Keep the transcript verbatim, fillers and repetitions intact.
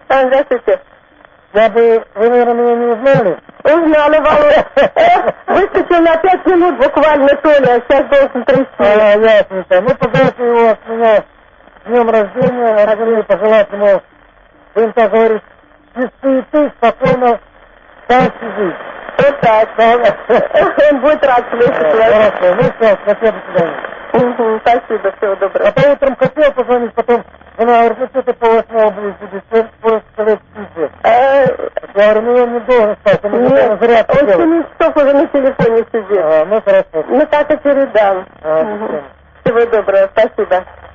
А, здравствуйте. Я бы... Вы, наверное, меня не узнали? Узнала, Володя. Выскочил на пять минут буквально, Толя, а сейчас должен прийти. А, ясненько. Ну, позвольте его от меня с днем рождения, родные, пожелать ему, будем так говорить, без суеты, спокойно, счастья жить. Вот так. Он будет рад слышать вас. Хорошо, ну все, спасибо, до свидания. Угу, спасибо, всего доброго. А то утром хотел позвонить, потом жена говорит, ну что ты по восьмого будешь сидеть, просто сказать спите. Я говорю, ну он не должен спать, он не зря он семь часов уже на телефоне сидит. А, ну хорошо. Ну так и передам. А, угу. Всего доброго, спасибо.